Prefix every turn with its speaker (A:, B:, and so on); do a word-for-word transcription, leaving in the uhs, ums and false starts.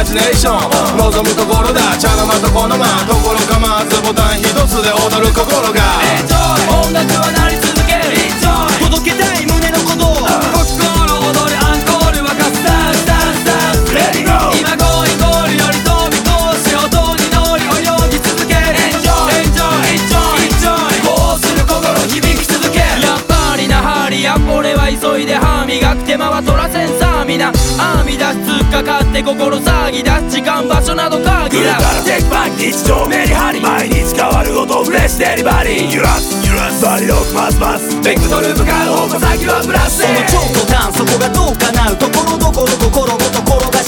A: ジネーション望むところだ茶の間とこの間ところ構わずボタン一つで踊る心が
B: エンジョイ音楽は鳴り続けるエンジョイ届けたい胸の鼓動心踊るアンコール沸かすダンスダンスダンスレディゴー今ゴーイゴールより飛び越し音に乗り泳ぎ続けるエンジョイエンジョイエンジョイエンジョイこうする心響き続けるやっぱりなハリア俺は急いで歯磨く手間は取らせんさ皆編み出し突っかかって心騒ぎ出す時間場所など限らず
C: テイクバック日常メリハリ毎日変わる音フレッシュデリバリー揺らす揺らすバリロックますますベクトル向かう方向先はプラス
B: その超途端そこがどう叶うところどころ心ごと転が